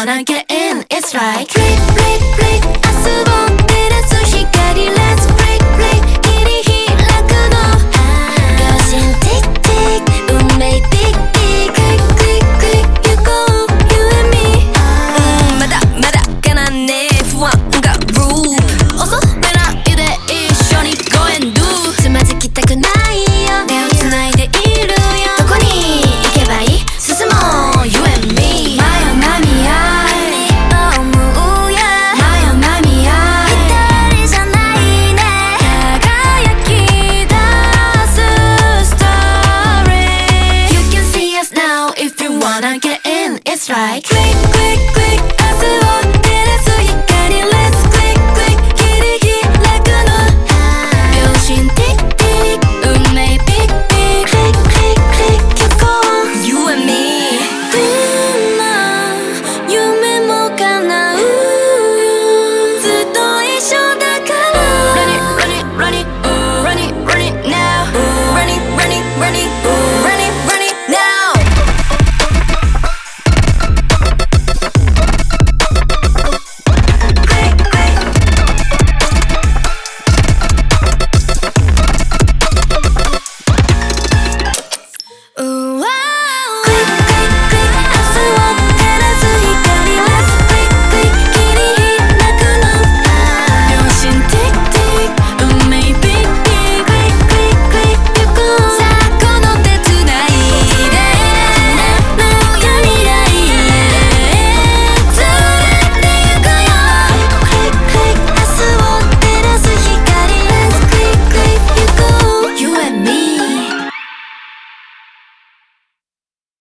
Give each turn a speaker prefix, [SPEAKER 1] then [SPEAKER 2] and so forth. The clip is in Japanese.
[SPEAKER 1] wanna get in, it's like Click, click, click 明日を照らす光 Let's break, break 切り開くの秒針 Tick, tick 運命 Tick, tick Click, click, click 行こう You and me まだまだかなね不安が Rule 遅めないで一緒に Go and do つまずきたくないよ手をつないでいるよどこに行けばいい進もう You and me 真夜間見合い思うや真夜間見合い一人じゃないね輝き出す Story You can see us now if you wanna get in It's like Click, click, click 明日